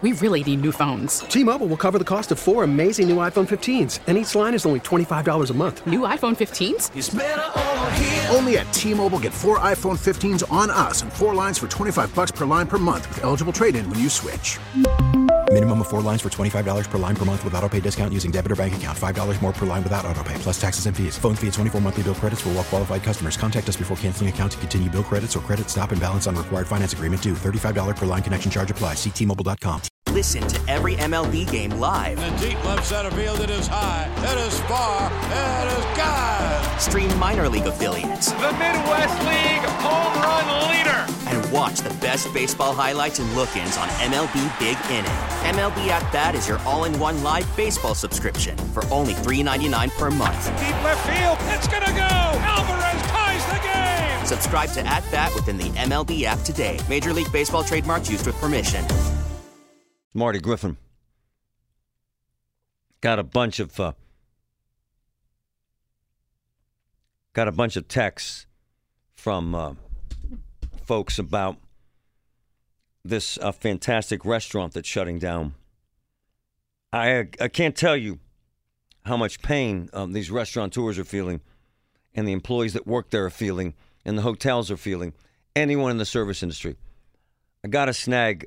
We really need new phones. T-Mobile will cover the cost of 4 amazing new iPhone 15s, and each line is only $25 a month. New iPhone 15s? It's better over here. Only at T-Mobile, get 4 iPhone 15s on us and 4 lines for $25 per line per month with eligible trade-in when you switch. Minimum of 4 lines for $25 per line per month with autopay discount using debit or bank account. $5 more per line without autopay, plus taxes and fees. Phone fee at 24 monthly bill credits for well-qualified customers. Contact us before canceling account to continue bill credits or credit stop and balance on required finance agreement due. $35 per line connection charge applies. See T-Mobile.com. Listen to every MLB game live. In the deep left center field, it is high, it is far, it is gone. Stream minor league affiliates. The Midwest League home run leader. And watch the best baseball highlights and look-ins on MLB Big Inning. MLB At Bat is your all-in-one live baseball subscription for only $3.99 per month. Deep left field, it's gonna go. Alvarez ties the game. Subscribe to At Bat within the MLB app today. Major League Baseball trademarks used with permission. Marty Griffin got a bunch of texts from folks about this fantastic restaurant that's shutting down. I can't tell you how much pain these restaurateurs are feeling, and the employees that work there are feeling, and the hotels are feeling. Anyone in the service industry. I got to snag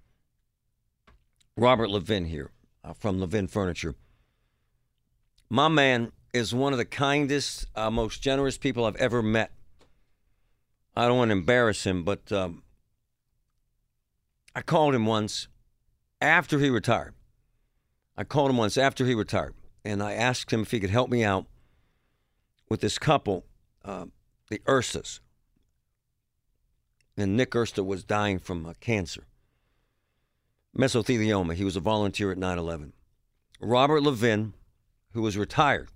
Robert Levin here from Levin Furniture. My man is one of the kindest, most generous people I've ever met. I don't want to embarrass him, but I called him once after he retired. And I asked him if he could help me out with this couple, the Urstas. And Nick Ursta was dying from cancer. Mesothelioma. He was a volunteer at 9/11. Robert Levin, who was retired,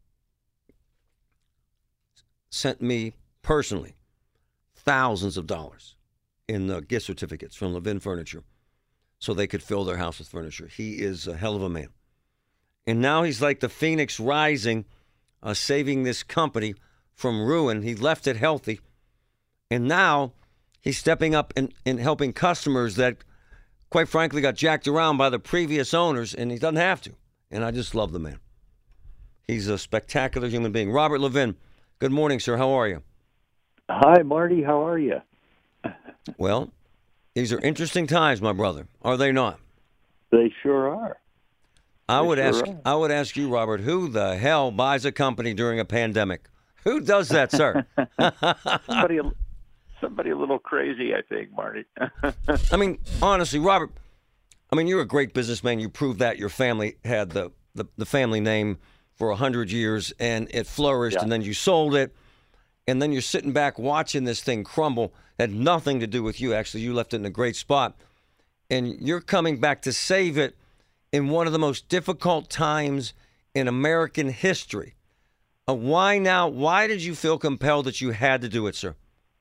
sent me personally thousands of dollars in gift certificates from Levin Furniture so they could fill their house with furniture. He is a hell of a man. And now he's like the phoenix rising, saving this company from ruin. He left it healthy. And now he's stepping up and helping customers that, quite frankly, got jacked around by the previous owners, and he doesn't have to. And I just love the man. He's a spectacular human being. Robert Levin, good morning, sir. How are you? Hi, Marty. How are you? Well, these are interesting times, my brother. Are they not? They sure are. I would ask you, Robert, who the hell buys a company during a pandemic? Who does that, sir? Somebody a little crazy, I think, Marty. I mean, honestly, Robert, you're a great businessman. You proved that. Your family had the family name for 100 years, and it flourished, and then you sold it, and then you're sitting back watching this thing crumble. Had nothing to do with you. Actually, you left it in a great spot, and you're coming back to save it in one of the most difficult times in American history. Why now? Why did you feel compelled that you had to do it, sir?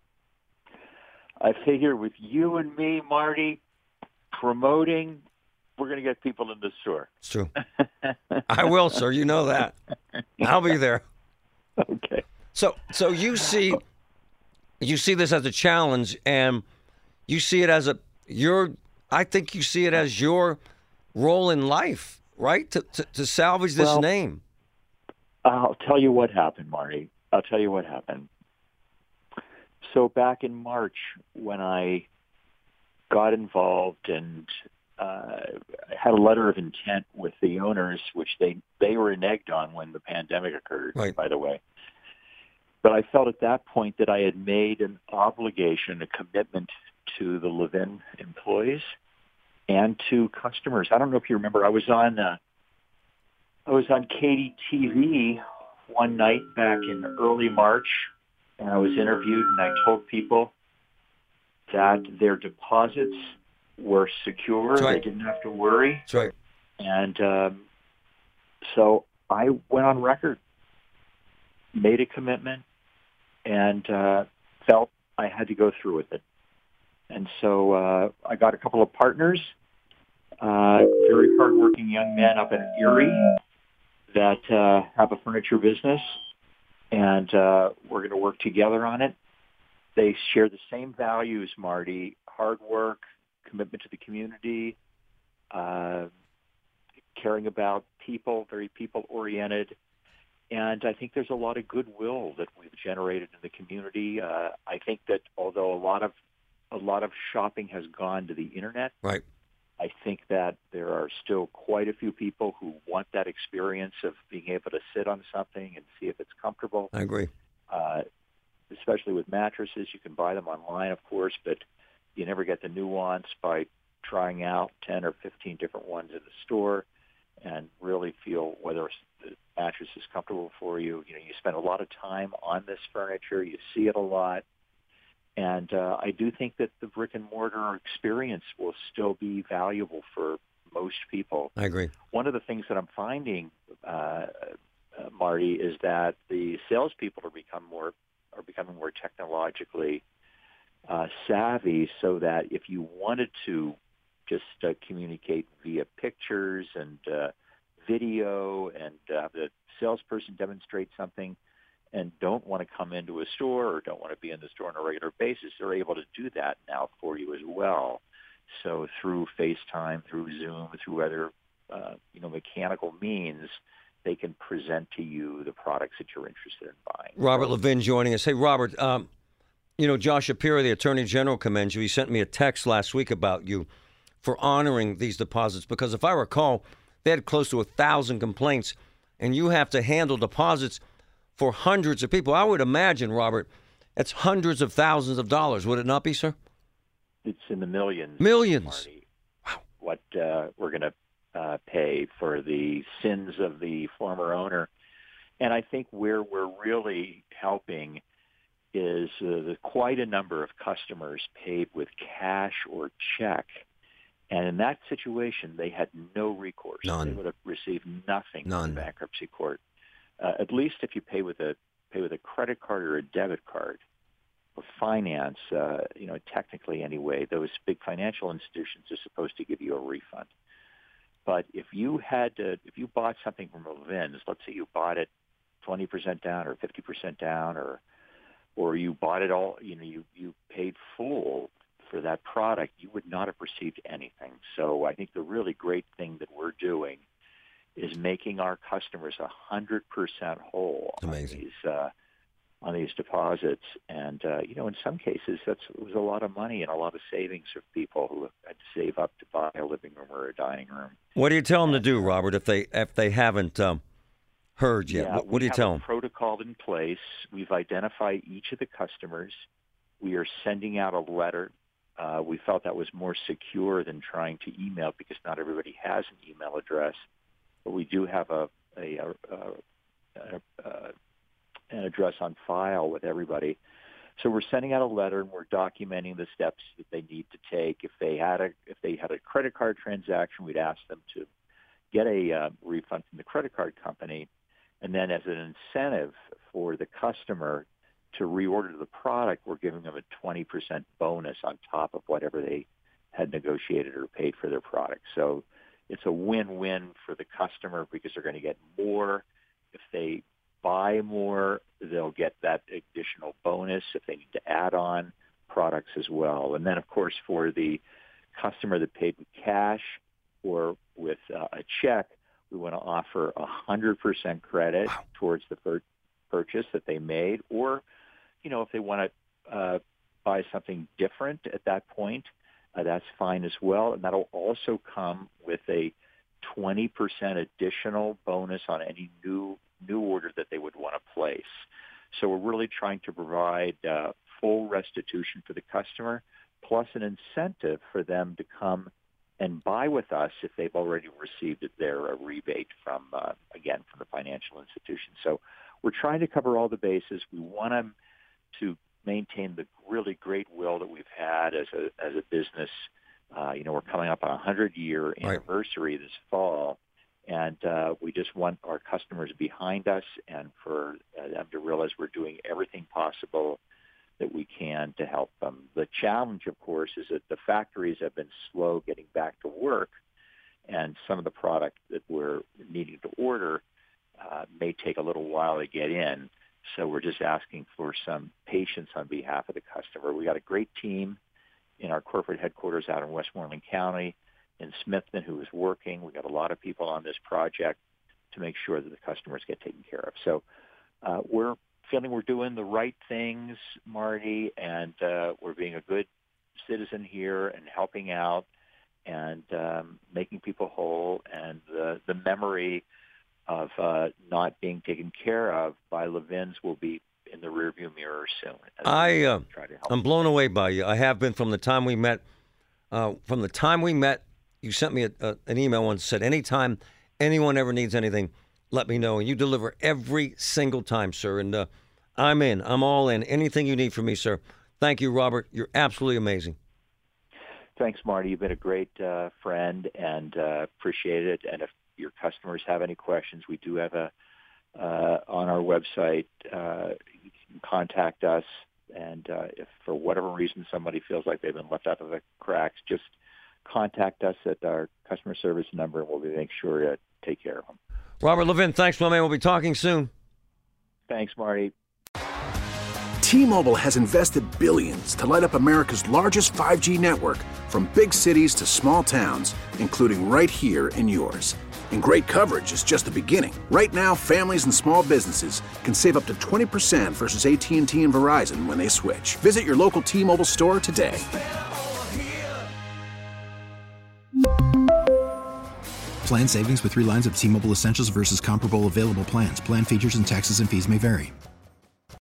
I figure with you and me, Marty, promoting, we're going to get people in the store. It's true. I will, sir. You know that. I'll be there. Okay. So you see this as a challenge, and you see it as I think you see it as your role in life, right? To salvage this name. I'll tell you what happened, Marty. I'll tell you what happened. So back in March, when I got involved and had a letter of intent with the owners, which they were reneged on when the pandemic occurred, right, by the way. But I felt at that point that I had made an obligation, a commitment to the Levin employees and to customers. I don't know if you remember, I was on KDTV one night back in early March, and I was interviewed, and I told people that their deposits were secure. Right. They didn't have to worry. That's right. And so I went on record, made a commitment, and felt I had to go through with it. And so I got a couple of partners, very hardworking young men up in Erie that have a furniture business, and we're going to work together on it. They share the same values, Marty: hard work, commitment to the community, caring about people, very people-oriented. And I think there's a lot of goodwill that we've generated in the community. I think that although a lot of shopping has gone to the internet, right, I think that there are still quite a few people who want that experience of being able to sit on something and see if it's comfortable. I agree. Especially with mattresses, you can buy them online, of course, but you never get the nuance by trying out 10 or 15 different ones in the store and really feel whether the mattress is comfortable for you. You know, you spend a lot of time on this furniture. You see it a lot. And I do think that the brick-and-mortar experience will still be valuable for most people. I agree. One of the things that I'm finding, Marty, is that the salespeople are becoming more technologically savvy, so that if you wanted to just communicate via pictures and video and have the salesperson demonstrate something, and don't want to come into a store or don't want to be in the store on a regular basis, they're able to do that now for you as well. So through FaceTime, through Zoom, through other mechanical means, they can present to you the products that you're interested in buying. Robert Levin joining us. Hey, Robert, Josh Shapiro, the Attorney General, commends you. He sent me a text last week about you for honoring these deposits, because if I recall, they had close to 1,000 complaints, and you have to handle deposits for hundreds of people. I would imagine, Robert, it's hundreds of thousands of dollars. Would it not be, sir? It's in the millions. Millions. Marty. Wow. What we're going to pay for the sins of the former owner. And I think where we're really helping is quite a number of customers paid with cash or check. And in that situation, they had no recourse. None. They would have received nothing None. from the bankruptcy court. At least if you pay with a credit card or a debit card or finance, technically anyway, those big financial institutions are supposed to give you a refund. But if you bought something from Levin's, let's say you bought it 20% down or 50% down, or you bought it all, you paid full for that product, you would not have received anything. So I think the really great thing that we're doing is making our customers 100% whole on these deposits. And, in some cases, it was a lot of money and a lot of savings for people who had to save up to buy a living room or a dining room. What do you tell them to do, Robert, if they haven't heard yet? Yeah, what do you tell them? We have a protocol in place. We've identified each of the customers. We are sending out a letter. We felt that was more secure than trying to email, because not everybody has an email address. But we do have an address on file with everybody. So we're sending out a letter, and we're documenting the steps that they need to take. If they had a credit card transaction, we'd ask them to get a refund from the credit card company, and then as an incentive for the customer to reorder the product, we're giving them a 20% bonus on top of whatever they had negotiated or paid for their product. So it's a win-win for the customer, because they're going to get more. If they buy more, they'll get that additional bonus if they need to add on products as well. And then, of course, for the customer that paid with cash or with a check, we want to offer 100% credit towards the purchase that they made. Or, if they want to buy something different at that point, that's fine as well. And that'll also come with a 20% additional bonus on any new order that they would want to place. So we're really trying to provide full restitution for the customer, plus an incentive for them to come and buy with us if they've already received their rebate from the financial institution. So we're trying to cover all the bases. We want them to maintain the really great will that we've had as a business. We're coming up on a 100-year anniversary this fall, and we just want our customers behind us, and for them to realize we're doing everything possible that we can to help them. The challenge, of course, is that the factories have been slow getting back to work, and some of the product that we're needing to order may take a little while to get in. So we're just asking for some patience on behalf of the customer. We got a great team in our corporate headquarters out in Westmoreland County. in Smithton who is working. We got a lot of people on this project to make sure that the customers get taken care of. So we're feeling we're doing the right things, Marty, and we're being a good citizen here and helping out and making people whole. And the memory of not being taken care of by Levin's will be in the rearview mirror soon. I'm blown away by you. I have been from the time we met. You sent me an email once that said, anytime anyone ever needs anything, let me know. And you deliver every single time, sir. And I'm in. I'm all in. Anything you need from me, sir. Thank you, Robert. You're absolutely amazing. Thanks, Marty. You've been a great friend, and appreciate it. And if your customers have any questions, we do have on our website, you can contact us. And if for whatever reason somebody feels like they've been left out of the cracks, just contact us at our customer service number, and we'll make sure to take care of them. Robert Levin, thanks, my man. We'll be talking soon. Thanks, Marty. T-Mobile has invested billions to light up America's largest 5G network, from big cities to small towns, including right here in yours. And great coverage is just the beginning. Right now, families and small businesses can save up to 20% versus AT&T and Verizon when they switch. Visit your local T-Mobile store today. Plan savings with 3 lines of T-Mobile Essentials versus comparable available plans. Plan features and taxes and fees may vary.